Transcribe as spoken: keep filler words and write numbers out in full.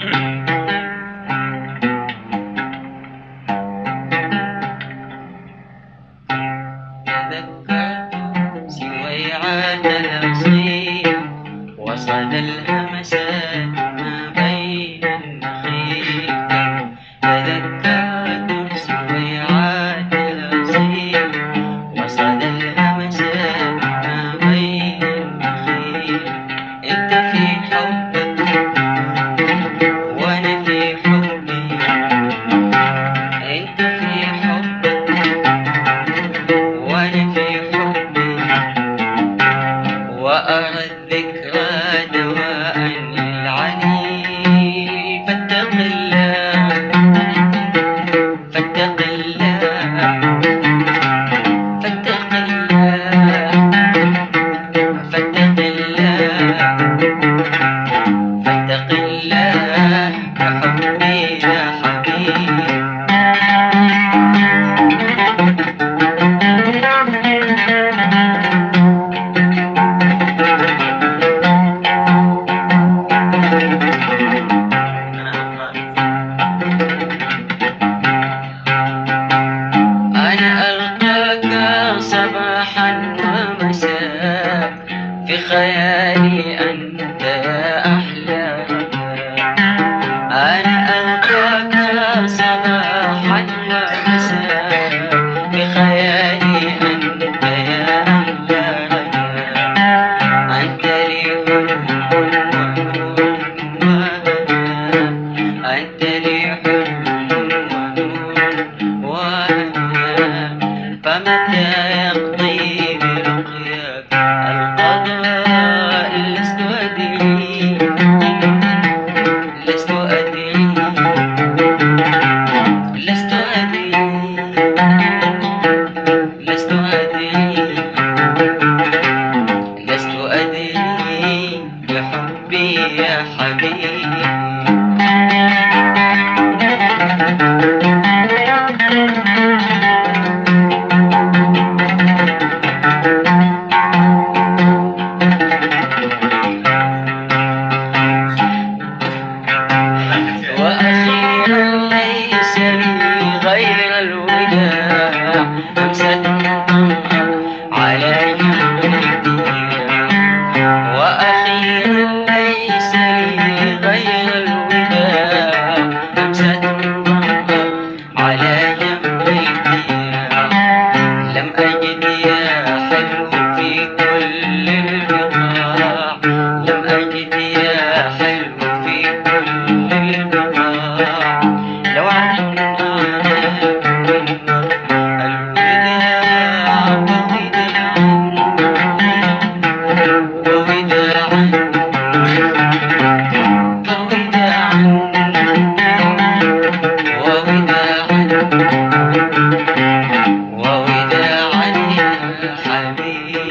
تذكرت سويعات الأصيل وصدى الهمسات ما بين النخيل. تذكرت سويعات الأصيل وصدى الهمسات ما بين النخيل. انت في حبك وانا في حبي، انت في حبك وانا في حبي، وأرى الذكرى دواء للعليل. فاتق الله فاتق الله فاتق الله فاتق الله فاتق الله بحبي يا حبيبي. أنا ألقاك صباحا ومساء، في خيالي أنت يا أحلى رجاء. أنا ألقاك صباحا ومساء، في خيالي أنت يا أحلى رجاء. أنت لي حلم ونور وهدى، أنت لي حلم ونور وهدى. فمتى يقضي برقياك القضاء لست أدري، لست أدري لست أدري لست أدري لست أدري بحبي يا حبيبي. وأخيرا ليس لي غير الوداع، أمسة تنهض على جنبي. وأخيرا ليس لي غير الوداع، أمسة تنهض على جنبي. لم أجد يا حلو في كل البقاع، لم أجد يا حلو في كل البقاع. لو عنا الوداع ووداعا ووداعا ووداعا ووداعا يا حبيبي.